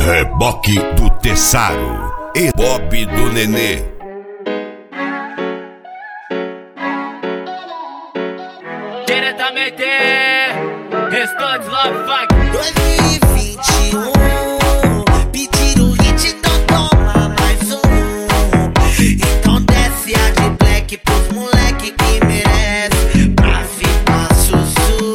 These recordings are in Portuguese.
Reboque do Tessaro e Bob do Nenê. Diretamente, Restante Love Funk 2021, pediram o hit, então toma mais um. Então desce a de black pros moleque que merece, pra ficar sussu.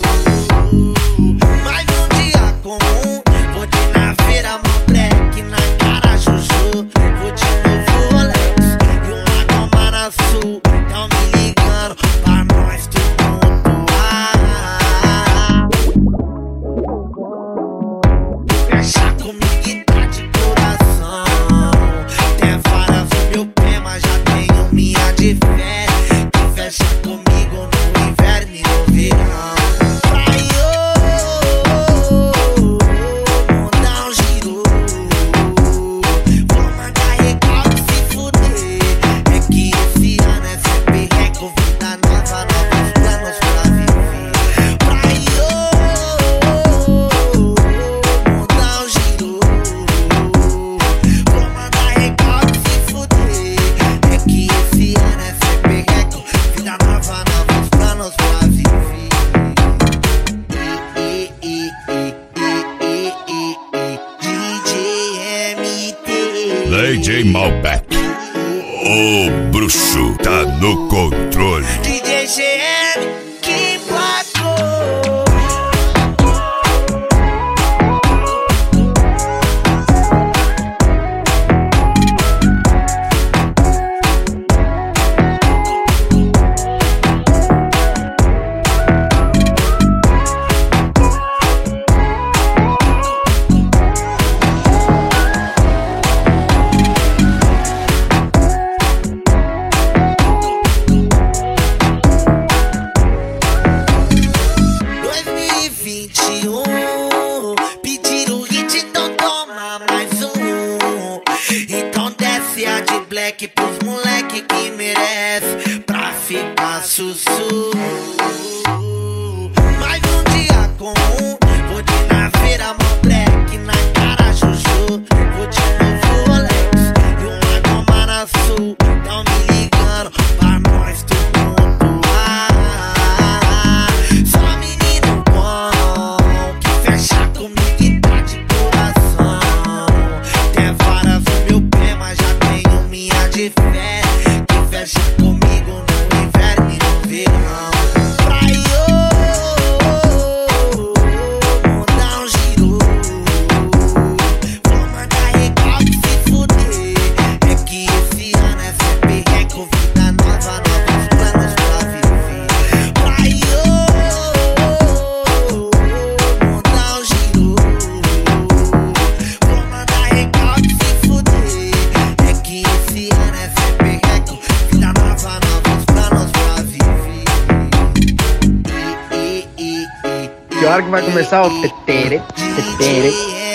Mais um dia comum, vou de na feira, mó black, na cara juju. Vou de novo Rolex e uma goma na sul. Tão me ligando pra nós tumultuar. Fecha comigo e tá de coração. Tem várias no meu pé, mas já tenho minha de férias. Que fecha comigo no inverno e no verão. Vai, vou dar um giro. Vou mandar recalque se fuder. É que esse ano é sempre reco, vida nova, novos planos pra viver. Vai, vou dar um giro. Vou mandar recalque se fuder. É que esse ano é sempre reco, vida nova, novos planos pra viver. DJ MT. DJ Malbec, o bruxo tá no controle. DJ GM que placou. Pediram o hit, então toma mais um. Então desce a de black pros moleque que merece, pra ficar sussu. Mais um dia comum, vou de na feira, mó black, na cara juju. Vou de novo Rolex e uma goma na sul. Tão me ligando pra nós tumultuar. Só menino bom que fecha comigo e tá de coração. Tem varas no meu pé, mas já tenho minha de fé. Que fecha comigo no inverno e no verão. Vai, vou dar um giro. Vou mandar recalque se fuder. É que esse ano é sempre reco, vida nova, novos planos pra viver. Vai, vou dar um giro. Vou mandar recalque se fuder. É que esse ano é sempre reco, vida nova, novos planos pra viver. Que hora que vai começar o tetere, tetere?